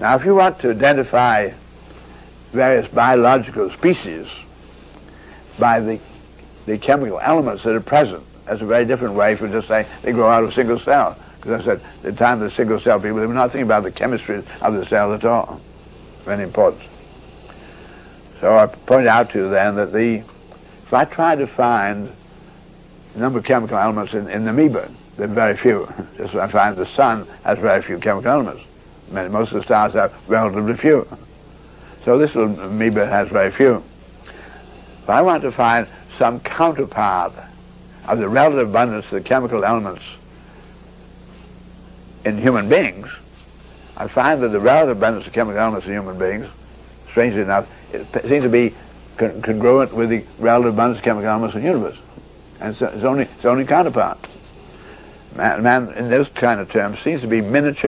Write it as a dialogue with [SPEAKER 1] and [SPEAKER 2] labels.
[SPEAKER 1] Now, if you want to identify various biological species by the chemical elements that are present, that's a very different way from just saying they grow out of a single cell. Because I said, at the time of the single cell people, they were not thinking about the chemistry of the cell at all. Very important. So I pointed out to you then that if I try to find the number of chemical elements in the amoeba, there are very few. Just I find the sun has very few chemical elements. Most of the stars have relatively few. So this little amoeba has very few. If I want to find some counterpart of the relative abundance of the chemical elements in human beings, I find that the relative abundance of chemical elements in human beings, strangely enough, it seems to be congruent with the relative abundance of chemical elements in the universe. And it's only counterpart. Man, in those kind of terms, seems to be miniature